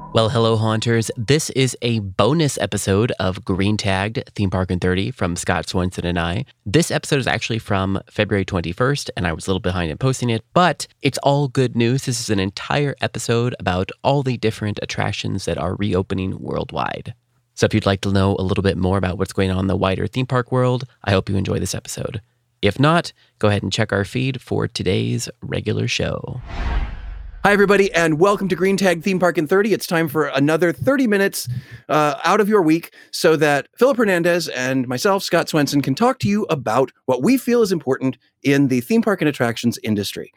Well, hello, Haunters. This is a bonus episode of Green Tagged Theme Park in 30 from Scott Swenson and I. This episode is actually from February 21st, and I was a little behind in posting it, but it's all good news. This is an entire episode about all the different attractions that are reopening worldwide. So if you'd like to know a little bit more about what's going on in the wider theme park world, I hope you enjoy this episode. If not, go ahead and check our feed for today's regular show. Hi, everybody, and welcome to Green Tag Theme Park in 30. It's time for another 30 minutes out of your week so that Philip Hernandez and myself, Scott Swenson, can talk to you about what we feel is important in the theme park and attractions industry.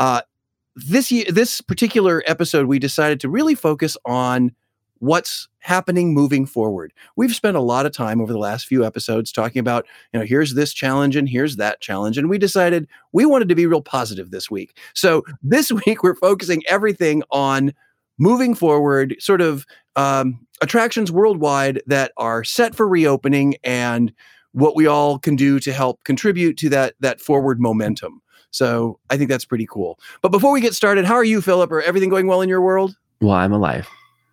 This particular episode, we decided to really focus on what's happening moving forward. We've spent a lot of time over the last few episodes talking about, here's this challenge and here's that challenge. And we decided we wanted to be real positive this week. So this week, we're focusing everything on moving forward, sort of attractions worldwide that are set for reopening and what we all can do to help contribute to that forward momentum. So I think that's pretty cool. But before we get started, how are you, Philip? Are everything going well in your world? Well, I'm alive.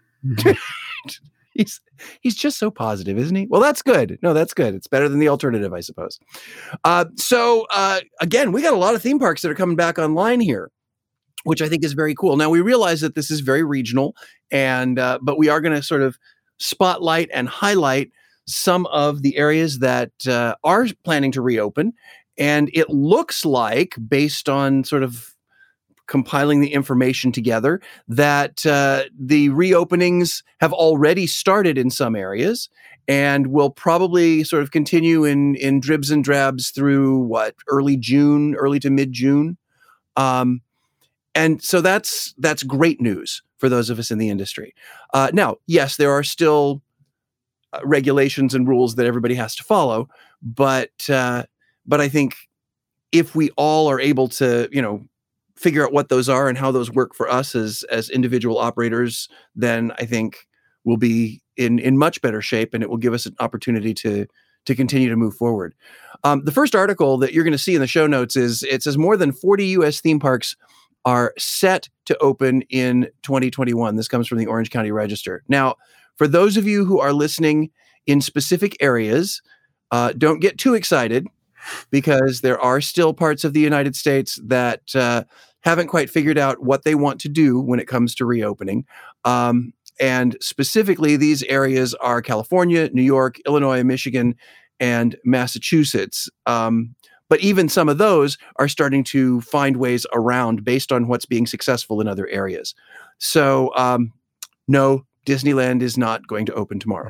He's just so positive, isn't he? Well, that's good. No, that's good. It's better than the alternative, I suppose. So again, we got a lot of theme parks that are coming back online here, which I think is very cool. Now, we realize that this is very regional, but we are going to sort of spotlight and highlight some of the areas that are planning to reopen. And it looks like, based on sort of compiling the information together, that the reopenings have already started in some areas and will probably sort of continue in dribs and drabs through early to mid-June. And so that's great news for those of us in the industry. Now, yes, there are still regulations and rules that everybody has to follow, but I think if we all are able to, figure out what those are and how those work for us as individual operators, then I think we'll be in much better shape, and it will give us an opportunity to continue to move forward. The first article that you're going to see in the show notes it says more than 40 U.S. theme parks are set to open in 2021. This comes from the Orange County Register. Now, for those of you who are listening in specific areas, don't get too excited, because there are still parts of the United States that haven't quite figured out what they want to do when it comes to reopening. And specifically, these areas are California, New York, Illinois, Michigan, and Massachusetts. But even some of those are starting to find ways around based on what's being successful in other areas. So, no, Disneyland is not going to open tomorrow.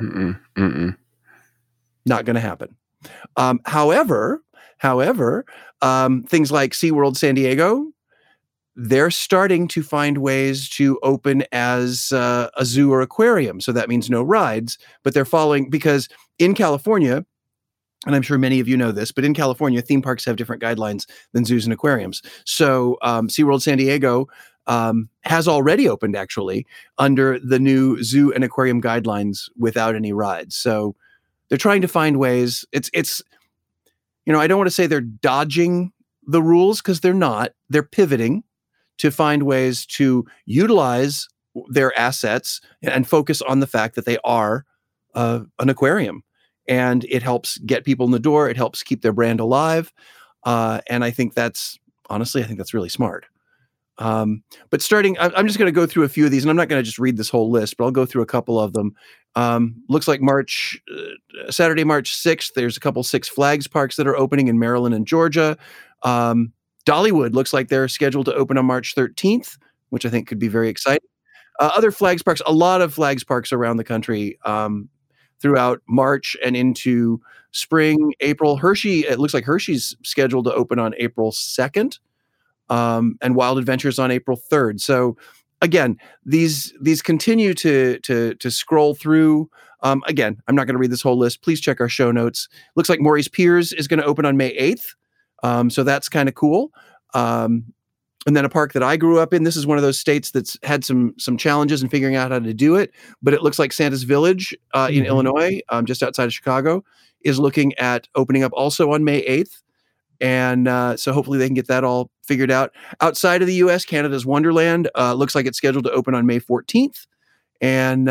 Not going to happen. However, things like SeaWorld San Diego, they're starting to find ways to open as a zoo or aquarium. So that means no rides, but they're following, because in California, and I'm sure many of you know this, but in California, theme parks have different guidelines than zoos and aquariums. So SeaWorld San Diego has already opened, actually, under the new zoo and aquarium guidelines without any rides. So they're trying to find ways. It's I don't want to say they're dodging the rules, because they're not. They're pivoting to find ways to utilize their assets and focus on the fact that they are an aquarium. And it helps get people in the door. It helps keep their brand alive. And I think that's really smart. But starting, I'm just going to go through a few of these, and I'm not going to just read this whole list, but I'll go through a couple of them. Looks like Saturday, March 6th, there's a couple Six Flags parks that are opening in Maryland and Georgia. Dollywood looks like they're scheduled to open on March 13th, which I think could be very exciting. Other Flags parks, a lot of Flags parks around the country throughout March and into spring, April. It looks like Hershey's scheduled to open on April 2nd. And Wild Adventures on April 3rd. So again, these continue to scroll through. Again, I'm not going to read this whole list. Please check our show notes. Looks like Maurice Piers is going to open on May 8th. So that's kind of cool. And then a park that I grew up in, this is one of those states that's had some challenges in figuring out how to do it, but it looks like Santa's Village in Illinois, just outside of Chicago, is looking at opening up also on May 8th. And so hopefully they can get that all figured out. Outside of the U.S., Canada's Wonderland looks like it's scheduled to open on May 14th. And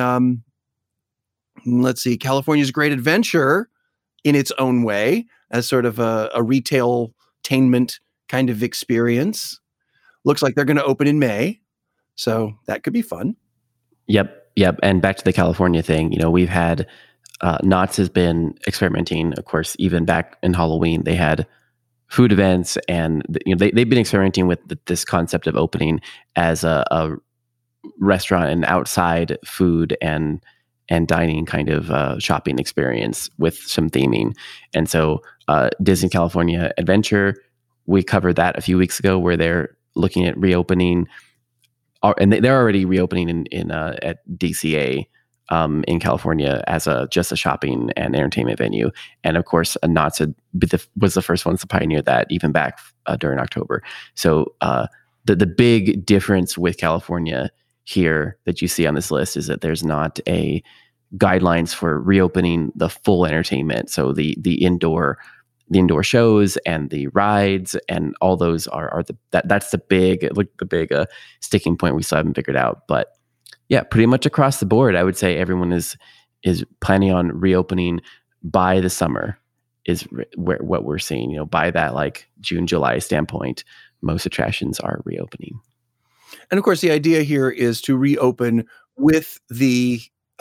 let's see, California's Great Adventure, in its own way, as sort of a retail-tainment kind of experience. Looks like they're going to open in May, so that could be fun. Yep. And back to the California thing, we've had Knott's has been experimenting, of course, even back in Halloween. They had food events, and they've been experimenting with this concept of opening as a restaurant and outside food and dining kind of shopping experience with some theming. And so Disney California Adventure, we covered that a few weeks ago, where they're looking at reopening, and they're already reopening in at DCA in California as just a shopping and entertainment venue. And of course, Knott's was the first ones to pioneer that, even back during October. So the big difference with California here that you see on this list is that there's not a guidelines for reopening the full entertainment. So the indoor shows and the rides and all those that's the big sticking point we still haven't figured out. But yeah, pretty much across the board, I would say everyone is planning on reopening by the summer is what we're seeing. By that like June, July standpoint, most attractions are reopening. And of course, the idea here is to reopen with the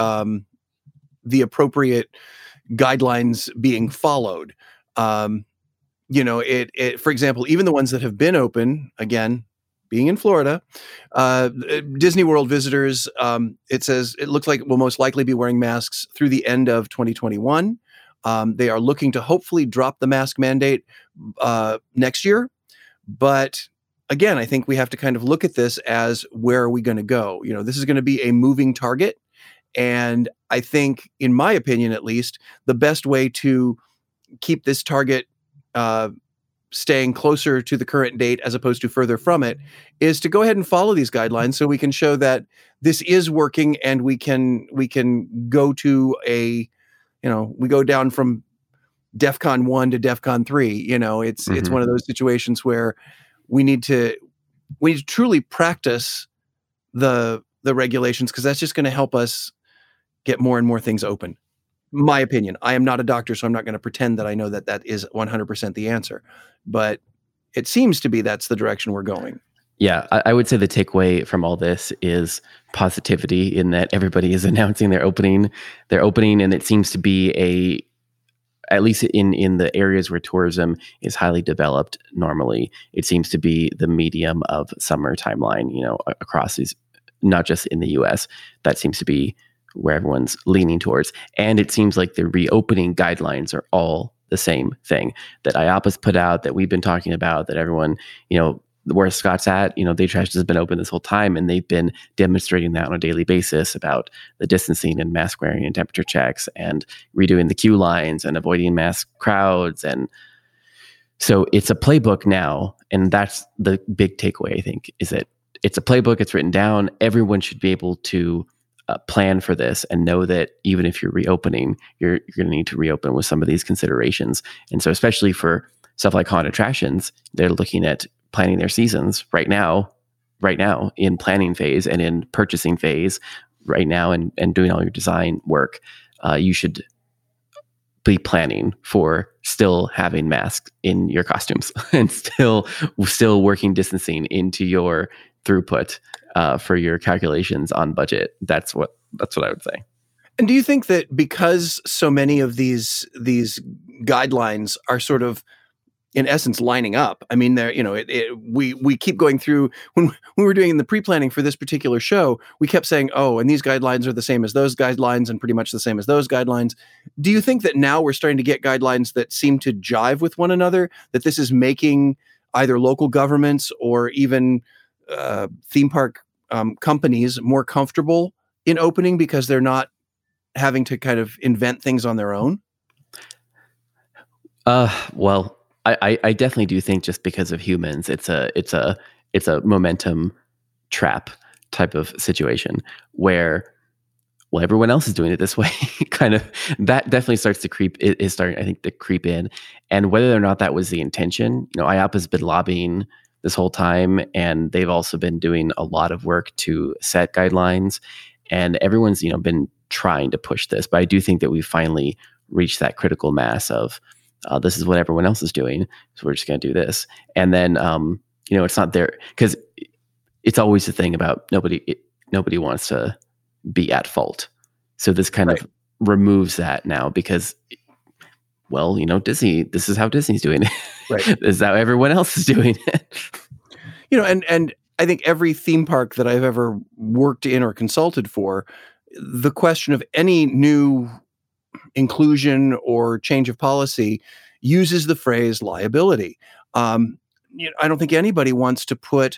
appropriate guidelines being followed. For example, even the ones that have been open, again, being in Florida, Disney World visitors, it says it looks like will most likely be wearing masks through the end of 2021. They are looking to hopefully drop the mask mandate next year. But again, I think we have to kind of look at this as, where are we going to go? This is going to be a moving target. And I think, in my opinion, at least, the best way to keep this target staying closer to the current date as opposed to further from it is to go ahead and follow these guidelines, so we can show that this is working, and we can go to we go down from DEFCON 1 to DEFCON 3. It's one of those situations where we need to truly practice the regulations, because that's just going to help us get more and more things open. My opinion. I am not a doctor, so I'm not going to pretend that I know that is 100% the answer. But it seems to be that's the direction we're going. Yeah, I would say the takeaway from all this is positivity, in that everybody is announcing they're opening, and it seems to be at least in the areas where tourism is highly developed normally, it seems to be the medium of summer timeline, across these, not just in the US. That seems to be where everyone's leaning towards. And it seems like the reopening guidelines are all the same thing that IAAPA's put out, that we've been talking about, that everyone, where Scott's at, Day Trash has been open this whole time, and they've been demonstrating that on a daily basis about the distancing and mask wearing and temperature checks and redoing the queue lines and avoiding mass crowds. And so it's a playbook now. And that's the big takeaway, I think, is that it's a playbook. It's written down. Everyone should be able to plan for this and know that even if you're reopening, you're going to need to reopen with some of these considerations. And so, especially for stuff like haunted attractions, they're looking at planning their seasons right now in planning phase and in purchasing phase right now, and doing all your design work. You should be planning for still having masks in your costumes and still working distancing into your throughput for your calculations on budget. That's what I would say. And do you think that because so many of these guidelines are sort of, in essence, lining up? I mean, we keep going through, when we were doing the pre-planning for this particular show, we kept saying, oh, and these guidelines are the same as those guidelines and pretty much the same as those guidelines. Do you think that now we're starting to get guidelines that seem to jive with one another, that this is making either local governments or even theme park companies more comfortable in opening because they're not having to kind of invent things on their own? Well, I definitely do think, just because of humans, it's a momentum trap type of situation where, well, everyone else is doing it this way. Kind of, that definitely starts to creep. It is starting, I think, to creep in. And whether or not that was the intention, IAAPA's been lobbying this whole time, and they've also been doing a lot of work to set guidelines. And everyone's, been trying to push this, but I do think that we finally reached that critical mass of this is what everyone else is doing, so we're just going to do this. And then, it's not there because it's always the thing about nobody wants to be at fault. So this kind of removes that now because, Disney, this is how Disney's doing it. Right. This is how everyone else is doing it. And I think every theme park that I've ever worked in or consulted for, the question of any new inclusion or change of policy uses the phrase liability. I don't think nobody wants to put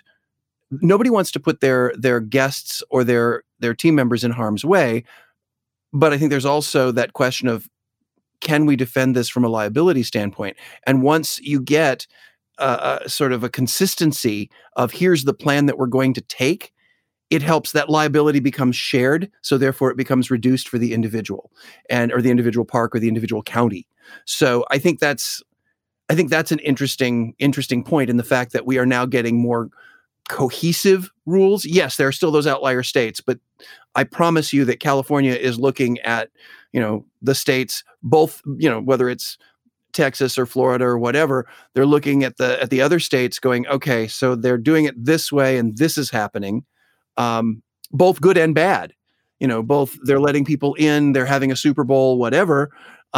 their guests or their team members in harm's way. But I think there's also that question of, can we defend this from a liability standpoint? And once you get sort of a consistency of here's the plan that we're going to take, it helps that liability becomes shared. So therefore it becomes reduced for the individual or the individual park or the individual county. So I think that's an interesting point in the fact that we are now getting more cohesive rules. Yes, there are still those outlier states, but I promise you that California is looking at, the states, both, whether it's Texas or Florida or whatever, they're looking at the other states going, okay, so they're doing it this way and this is happening, both good and bad. Both they're letting people in, they're having a Super Bowl, whatever,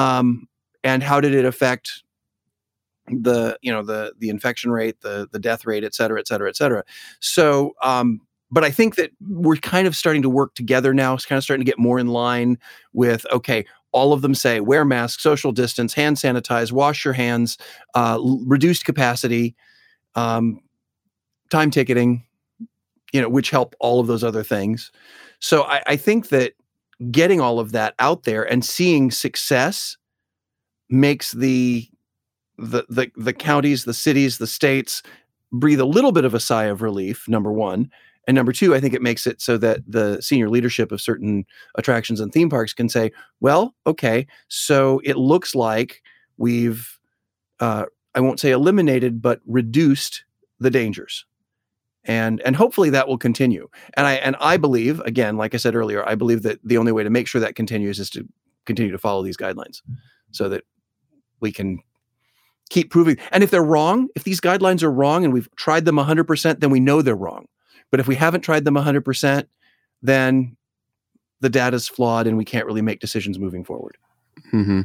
and how did it affect the infection rate, the death rate, et cetera, et cetera, et cetera. So, but I think that we're kind of starting to work together now. It's kind of starting to get more in line with, okay, all of them say wear masks, social distance, hand sanitize, wash your hands, reduced capacity, time ticketing, which help all of those other things. So I think that getting all of that out there and seeing success makes the counties, the cities, the states breathe a little bit of a sigh of relief, number one. And number two, I think it makes it so that the senior leadership of certain attractions and theme parks can say, well, okay, so it looks like we've, I won't say eliminated, but reduced the dangers. And hopefully that will continue. And I believe, again, like I said earlier, I believe that the only way to make sure that continues is to continue to follow these guidelines so that we can keep proving. And if they're wrong, if these guidelines are wrong and we've tried them 100%, then we know they're wrong. But if we haven't tried them 100%, then the data's flawed and we can't really make decisions moving forward. Mm-hmm.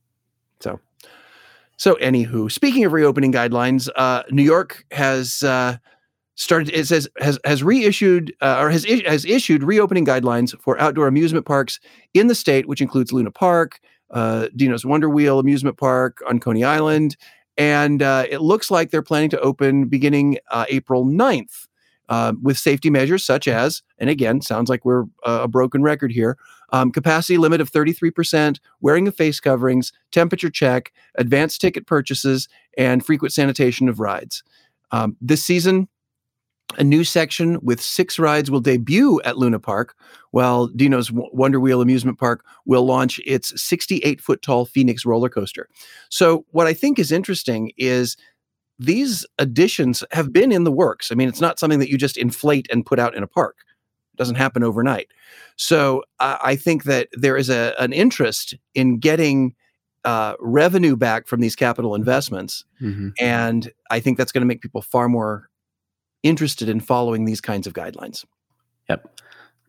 So anywho, speaking of reopening guidelines, New York has started. It says has reissued or has issued reopening guidelines for outdoor amusement parks in the state, which includes Luna Park, Dino's Wonder Wheel amusement park on Coney Island, and it looks like they're planning to open beginning April 9th. With safety measures such as, and again, sounds like we're a broken record here, capacity limit of 33%, wearing of face coverings, temperature check, advanced ticket purchases, and frequent sanitation of rides. This season, a new section with 6 rides will debut at Luna Park, while Dino's Wonder Wheel amusement park will launch its 68-foot tall Phoenix roller coaster. So what I think is interesting is these additions have been in the works. I mean, it's not something that you just inflate and put out in a park. It doesn't happen overnight. So I think that there is an interest in getting revenue back from these capital investments. Mm-hmm. And I think that's going to make people far more interested in following these kinds of guidelines. Yep.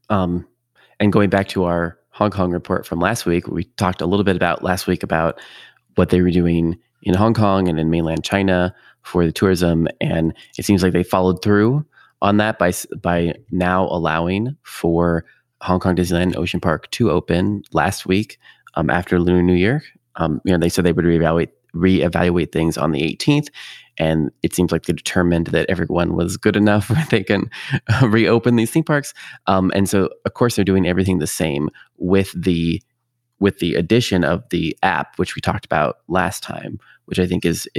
And going back to our Hong Kong report from last week, we talked a little bit about last week about what they were doing in Hong Kong and in mainland China for the tourism, and it seems like they followed through on that by now allowing for Hong Kong Disneyland and Ocean Park to open last week after Lunar New Year. They said they would reevaluate things on the 18th, and it seems like they determined that everyone was good enough where they can reopen these theme parks. And so, of course, they're doing everything the same with the addition of the app, which we talked about last time, which I think is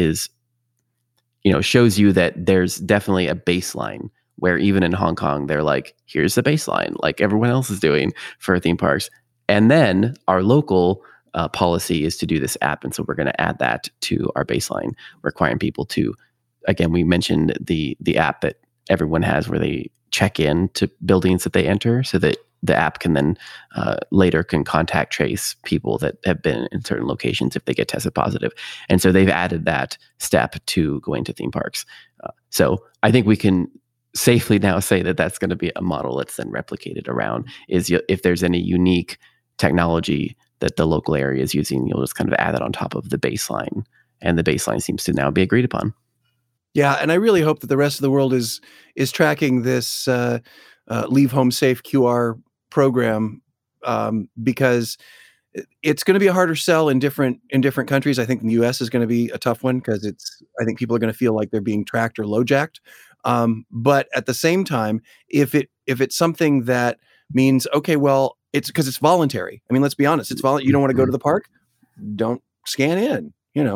shows you that there's definitely a baseline where even in Hong Kong, they're like, here's the baseline, like everyone else is doing for theme parks. And then our local policy is to do this app. And so we're going to add that to our baseline, requiring people to, again, we mentioned the app that everyone has where they check in to buildings that they enter so that the app can then later can contact trace people that have been in certain locations if they get tested positive. And so they've added that step to going to theme parks. So I think we can safely now say that that's going to be a model that's then replicated around. If there's any unique technology that the local area is using, you'll just kind of add that on top of the baseline. And the baseline seems to now be agreed upon. Yeah, and I really hope that the rest of the world is tracking this Leave Home Safe QR program, because it's going to be a harder sell in different countries. I think in the U.S. is going to be a tough one because I think people are going to feel like they're being tracked or low-jacked. But at the same time, if it's something that means, okay, well, it's because it's voluntary. I mean, let's be honest, it's voluntary. You don't want to go to the park, don't scan in.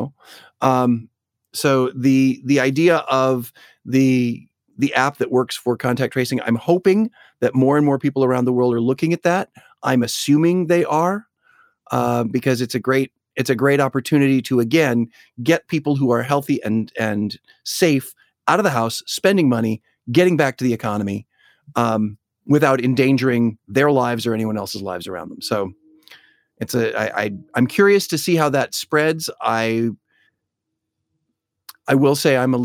So the idea of the app that works for contact tracing, I'm hoping that more and more people around the world are looking at that. I'm assuming they are, because it's a great opportunity to, again, get people who are healthy and safe out of the house, spending money, getting back to the economy, without endangering their lives or anyone else's lives around them. So I'm curious to see how that spreads. I will say I'm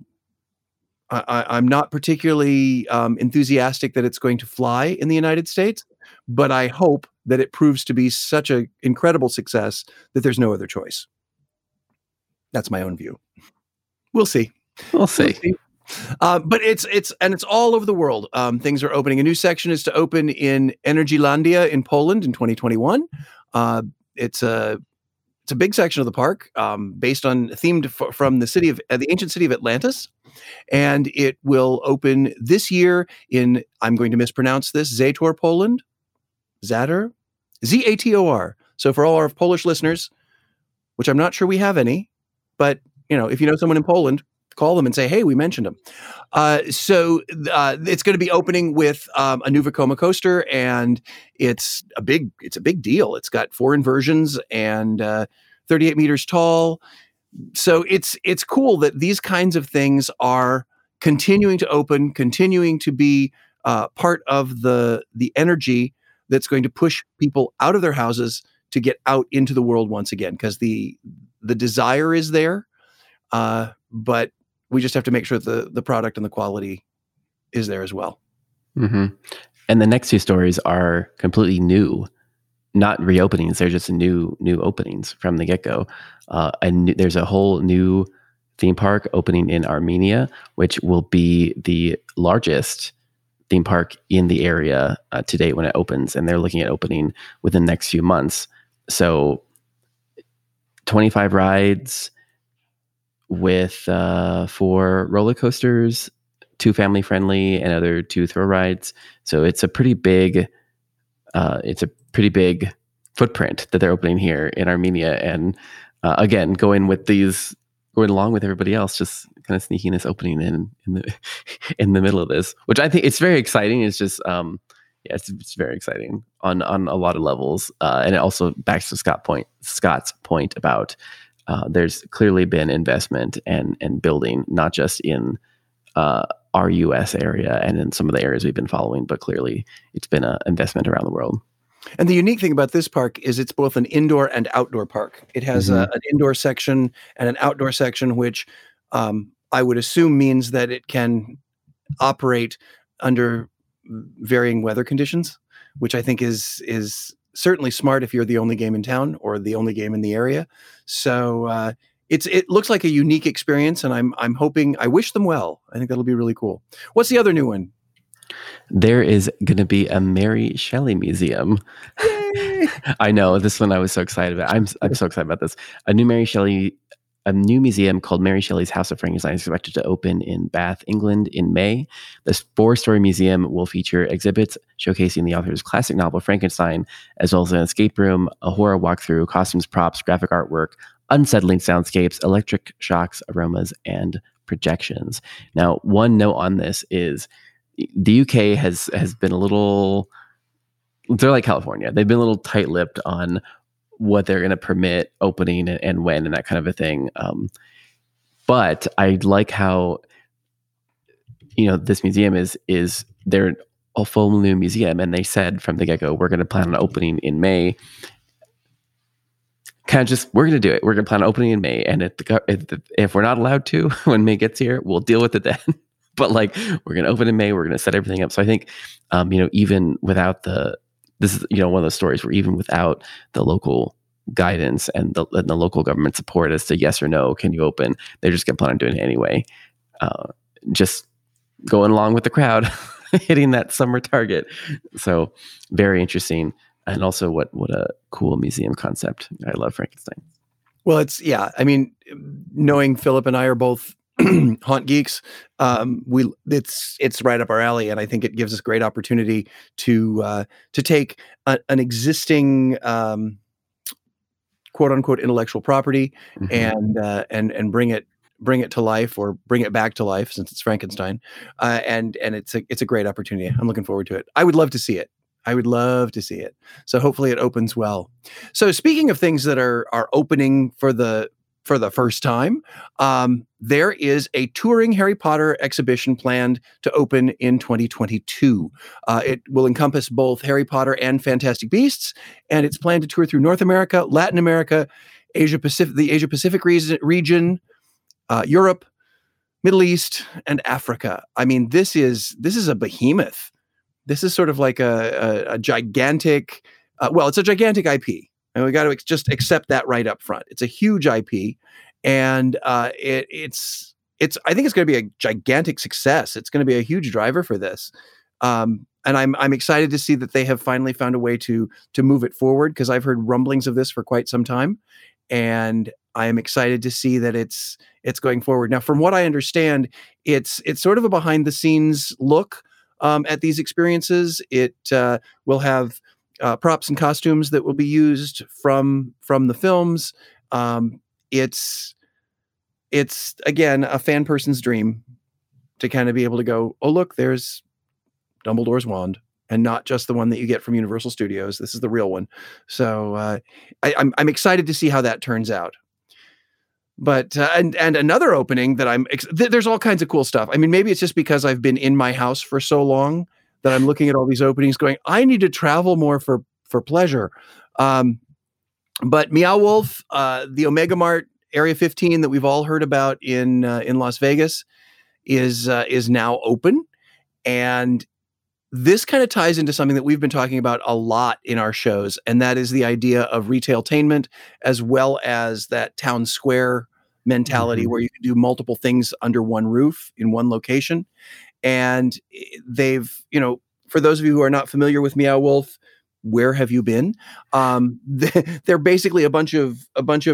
not particularly enthusiastic that it's going to fly in the United States, but I hope that it proves to be such an incredible success that there's no other choice. That's my own view. We'll see. We'll see. But it's all over the world. Things are opening. A new section is to open in Energylandia in Poland in 2021. It's a big section of the park, themed from the ancient city of Atlantis, and it will open this year in, I'm going to mispronounce this, Zator, Poland. Zator, Zator. So for all our Polish listeners, which I'm not sure we have any, but if you know someone in Poland, call them and say, hey, we mentioned them. So it's going to be opening with a new Vekoma coaster, and it's a big deal. It's got 4 inversions and 38 meters tall. So it's cool that these kinds of things are continuing to open, continuing to be part of the energy that's going to push people out of their houses to get out into the world once again, because the desire is there, but we just have to make sure that the product and the quality is there as well. Mm-hmm. And the next 2 stories are completely new, not reopenings. They're just new openings from the get-go. And there's a whole new theme park opening in Armenia, which will be the largest theme park in the area to date when it opens. And they're looking at opening within the next few months. So 25 rides with 4 roller coasters, 2 family friendly, and other 2 thrill rides. So it's a pretty big footprint that they're opening here in Armenia. And again, going along with everybody else, just kind of sneaking this opening in the middle of this, which I think it's very exciting. It's just it's very exciting on a lot of levels, and it also backs to Scott's point about there's clearly been investment and building, not just in our U.S. area and in some of the areas we've been following, but clearly it's been an investment around the world. And the unique thing about this park is it's both an indoor and outdoor park. It has an indoor section and an outdoor section, which I would assume means that it can operate under varying weather conditions, which I think is certainly smart if you're the only game in town or the only game in the area. So it looks like a unique experience, and I'm hoping, I wish them well. I think that'll be really cool. What's the other new one? There is going to be a Mary Shelley Museum. Yay! I know, this one I was so excited about. I'm so excited about this. A new museum called Mary Shelley's House of Frankenstein is expected to open in Bath, England in May. This 4-story museum will feature exhibits showcasing the author's classic novel Frankenstein, as well as an escape room, a horror walkthrough, costumes, props, graphic artwork, unsettling soundscapes, electric shocks, aromas, and projections. Now, one note on this is the UK has been a little, they're like California. They've been a little tight-lipped on what they're going to permit opening and when and that kind of a thing. But I like how, this museum is they're a full new museum, and they said from the get-go, we're going to plan on opening in May. Kind of just, we're going to do it. We're going to plan on opening in May, and if we're not allowed to when May gets here, we'll deal with it then. But like, we're going to open in May. We're going to set everything up. So I think, even without this is one of those stories where even without the local guidance and the local government support as to yes or no, can you open? They're just going to plan on doing it anyway. Just going along with the crowd, hitting that summer target. So very interesting. And also what a cool museum concept. I love Frankenstein. Well, knowing Philip and I are both haunt geeks, it's right up our alley, and I think it gives us great opportunity to take an existing quote unquote intellectual property and bring it to life, or bring it back to life, since it's Frankenstein, and it's a great opportunity. I'm looking forward to it. I would love to see it. So hopefully it opens well. So speaking of things that are opening for the first time, there is a touring Harry Potter exhibition planned to open in 2022. It will encompass both Harry Potter and Fantastic Beasts, and it's planned to tour through North America, Latin America, the Asia Pacific region, Europe, Middle East, and Africa. I mean, this is a behemoth. This is sort of like a gigantic, it's a gigantic IP. And we got to just accept that right up front. It's a huge IP, and I think it's going to be a gigantic success. It's going to be a huge driver for this, and I'm excited to see that they have finally found a way to move it forward, because I've heard rumblings of this for quite some time, and I am excited to see that it's going forward. Now, from what I understand, it's sort of a behind the scenes look at these experiences. It will have props and costumes that will be used from the films. It's again a fan person's dream to kind of be able to go, oh look, there's Dumbledore's wand, and not just the one that you get from Universal Studios. This is the real one. So I'm excited to see how that turns out. But and another opening that there's all kinds of cool stuff. I mean, maybe it's just because I've been in my house for so long that I'm looking at all these openings going, I need to travel more for pleasure. But Meow Wolf, the Omega Mart Area 15 that we've all heard about in Las Vegas is now open. And this kind of ties into something that we've been talking about a lot in our shows, and that is the idea of retailtainment, as well as that town square mentality where you can do multiple things under one roof in one location. And they've, for those of you who are not familiar with Meow Wolf, where have you been? They're basically a bunch of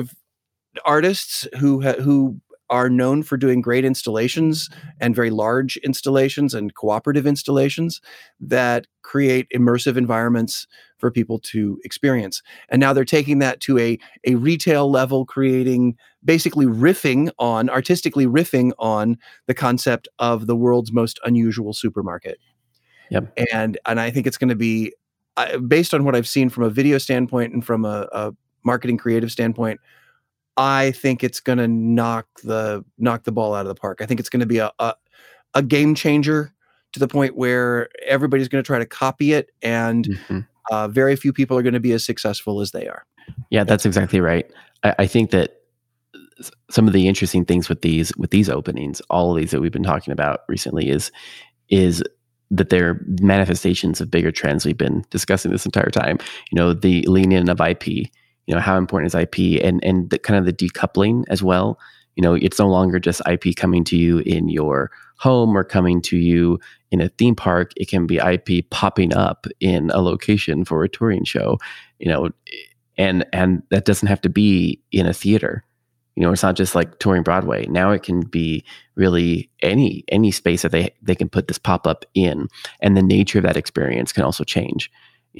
artists who are known for doing great installations, and very large installations and cooperative installations that create immersive environments for people to experience. And now they're taking that to a retail level, basically artistically riffing on the concept of the world's most unusual supermarket. Yep. And I think it's going to be, based on what I've seen from a video standpoint and from a marketing creative standpoint, I think it's going to knock the ball out of the park. I think it's going to be a game changer, to the point where everybody's going to try to copy it, and very few people are going to be as successful as they are. Yeah, that's exactly right. I think that some of the interesting things with these openings, all of these that we've been talking about recently, is that they're manifestations of bigger trends we've been discussing this entire time. The lean in of IP. How important is IP, and the kind of the decoupling as well. It's no longer just IP coming to you in your home or coming to you in a theme park. It can be IP popping up in a location for a touring show, and that doesn't have to be in a theater. It's not just like touring Broadway. Now it can be really any space that they can put this pop up in, and the nature of that experience can also change.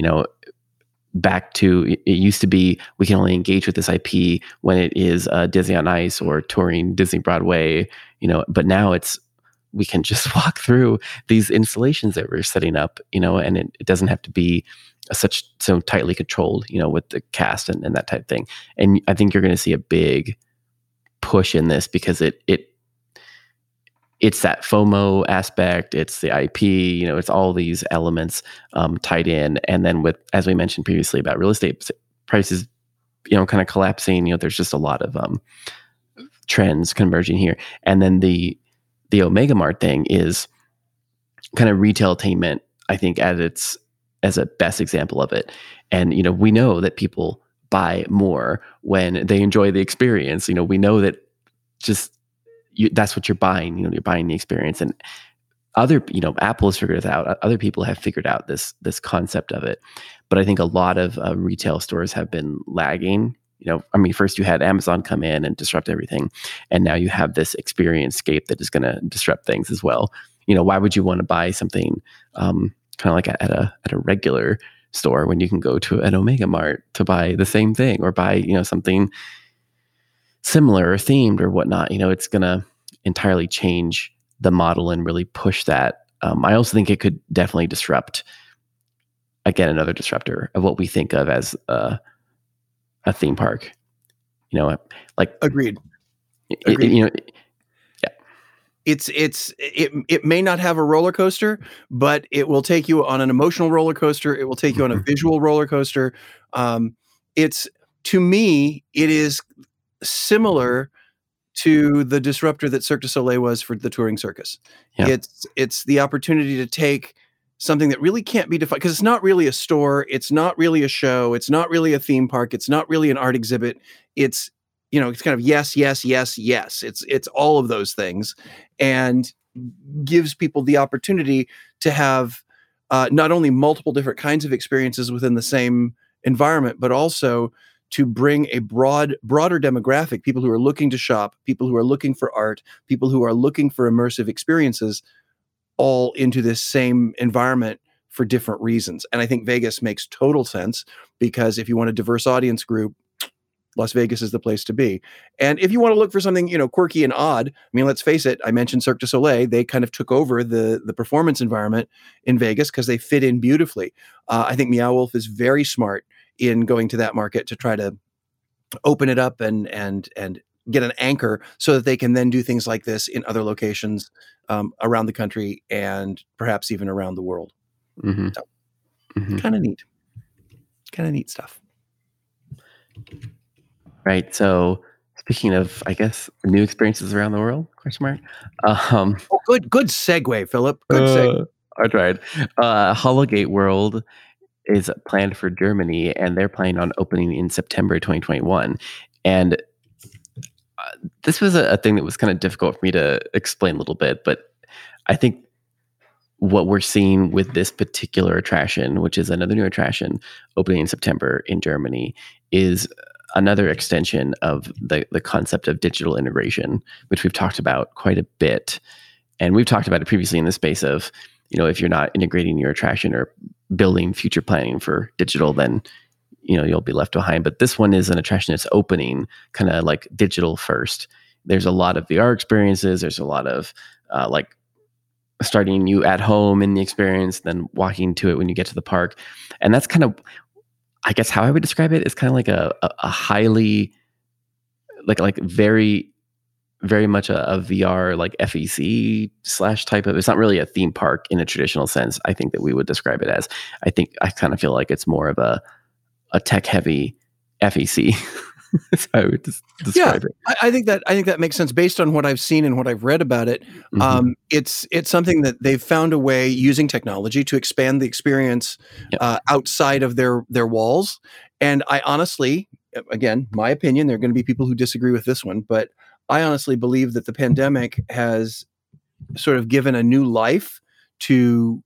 Back to, it used to be we can only engage with this IP when it is Disney on Ice or touring Disney Broadway, but now we can just walk through these installations that we're setting up, and it doesn't have to be so tightly controlled, with the cast and that type of thing. And I think you're going to see a big push in this, because it's that FOMO aspect, it's the IP, it's all these elements tied in. And then with, as we mentioned previously about real estate prices, kind of collapsing, there's just a lot of trends converging here. And then the Omega Mart thing is kind of retailtainment, I think, as a best example of it. And, we know that people buy more when they enjoy the experience. We know that just that's what you're buying. You're buying the experience. And other, Apple has figured it out. Other people have figured out this concept of it. But I think a lot of retail stores have been lagging. First you had Amazon come in and disrupt everything, and now you have this experience-scape that is going to disrupt things as well. Why would you want to buy something kind of like at a regular store when you can go to an Omega Mart to buy the same thing, or buy something similar or themed or whatnot? It's going to entirely change the model and really push that. I also think it could definitely disrupt, again, another disruptor of what we think of as a theme park. Agreed. Yeah. It may not have a roller coaster, but it will take you on an emotional roller coaster. It will take you on a visual roller coaster. To me, it is similar to the disruptor that Cirque du Soleil was for the touring circus. Yeah. It's the opportunity to take something that really can't be defined, because it's not really a store, it's not really a show, it's not really a theme park, it's not really an art exhibit. It's it's kind of yes. It's all of those things, and gives people the opportunity to have not only multiple different kinds of experiences within the same environment, but also to bring a broader demographic, people who are looking to shop, people who are looking for art, people who are looking for immersive experiences, all into this same environment for different reasons. And I think Vegas makes total sense, because if you want a diverse audience group, Las Vegas is the place to be. And if you want to look for something, quirky and odd, let's face it, I mentioned Cirque du Soleil. They kind of took over the performance environment in Vegas because they fit in beautifully. I think Meow Wolf is very smart in going to that market to try to open it up and get an anchor so that they can then do things like this in other locations around the country and perhaps even around the world. Mm-hmm. So, kind of neat stuff. Right. So speaking of, I guess, new experiences around the world, question mark. Good segue, Philip. Good segue. I tried. Hologate World is planned for Germany, and they're planning on opening in September 2021. And this was a thing that was kind of difficult for me to explain a little bit, but I think what we're seeing with this particular attraction, which is another new attraction opening in September in Germany, is another extension of the concept of digital integration, which we've talked about quite a bit. And we've talked about it previously in the space of, if you're not integrating your attraction or building future planning for digital, then, you'll be left behind. But this one is an attraction that's opening kind of like digital first. There's a lot of VR experiences. There's a lot of like starting you at home in the experience, then walking to it when you get to the park. And that's kind of, I guess, how I would describe it. It's kind of like a highly, like very, very much a VR, like FEC / type of, it's not really a theme park in a traditional sense, I think, that we would describe it as. I kind of feel like it's more of a tech heavy FEC. That's how I would describe it. I think that makes sense based on what I've seen and what I've read about it. Mm-hmm. It's something that they've found a way using technology to expand the experience outside of their walls. And I honestly, again, my opinion, there are going to be people who disagree with this one, but I honestly believe that the pandemic has sort of given a new life to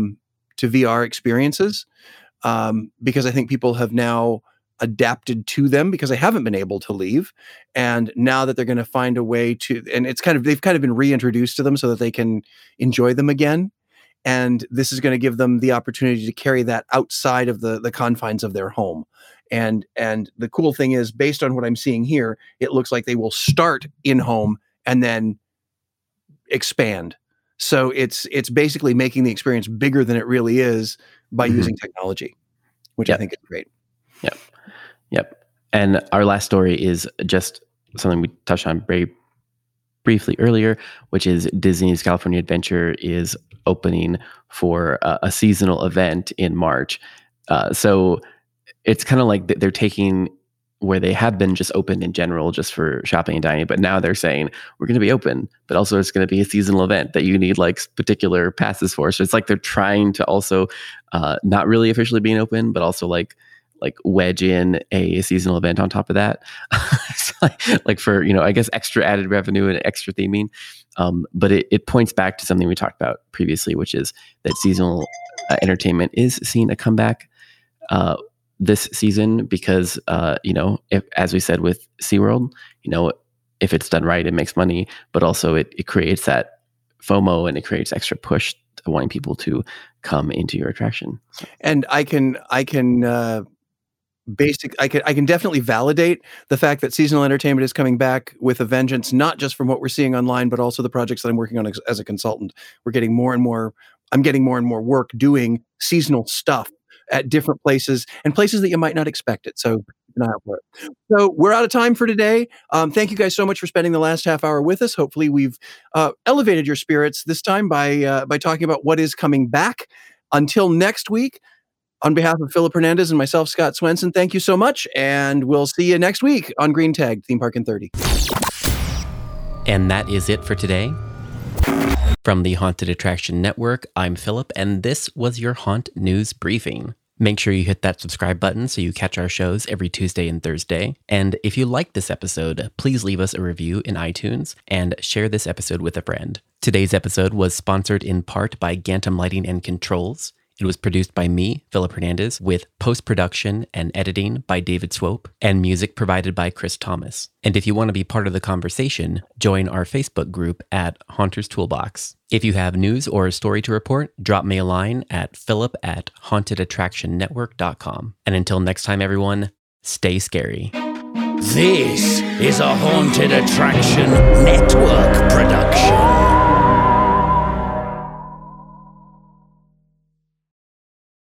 VR experiences, because I think people have now adapted to them because they haven't been able to leave. And now that they're going to find a way to, and they've kind of been reintroduced to them so that they can enjoy them again. And this is going to give them the opportunity to carry that outside of the confines of their home. And the cool thing is, based on what I'm seeing here, it looks like they will start in home and then expand. So it's basically making the experience bigger than it really is by using technology, which I think is great. Yep. And our last story is just something we touched on very briefly earlier, which is Disney's California Adventure is opening for a seasonal event in March. So it's kind of like they're taking where they have been just open in general, just for shopping and dining, but now they're saying we're going to be open, but also it's going to be a seasonal event that you need like particular passes for. So it's like they're trying to also not really officially being open, but also like wedge in a seasonal event on top of that. like for, I guess extra added revenue and extra theming. But it points back to something we talked about previously, which is that seasonal entertainment is seeing a comeback this season because, if, as we said with SeaWorld, if it's done right, it makes money, but also it creates that FOMO and it creates extra push to wanting people to come into your attraction. And I can definitely validate the fact that seasonal entertainment is coming back with a vengeance, not just from what we're seeing online, but also the projects that I'm working on as a consultant. I'm getting more and more work doing seasonal stuff at different places and places that you might not expect it. So keep an eye out for it. So we're out of time for today. Thank you guys so much for spending the last half hour with us. Hopefully we've elevated your spirits this time by talking about what is coming back. Until next week, on behalf of Philip Hernandez and myself, Scott Swenson, thank you so much, and we'll see you next week on Green Tag, Theme Park in 30. And that is it for today. From the Haunted Attraction Network, I'm Philip, and this was your Haunt News Briefing. Make sure you hit that subscribe button so you catch our shows every Tuesday and Thursday. And if you like this episode, please leave us a review in iTunes and share this episode with a friend. Today's episode was sponsored in part by Gantom Lighting and Controls. It was produced by me, Philip Hernandez, with post-production and editing by David Swope, and music provided by Chris Thomas. And if you want to be part of the conversation, join our Facebook group at Haunters Toolbox. If you have news or a story to report, drop me a line at philip@hauntedattractionnetwork.com. And until next time, everyone, stay scary. This is a Haunted Attraction Network production.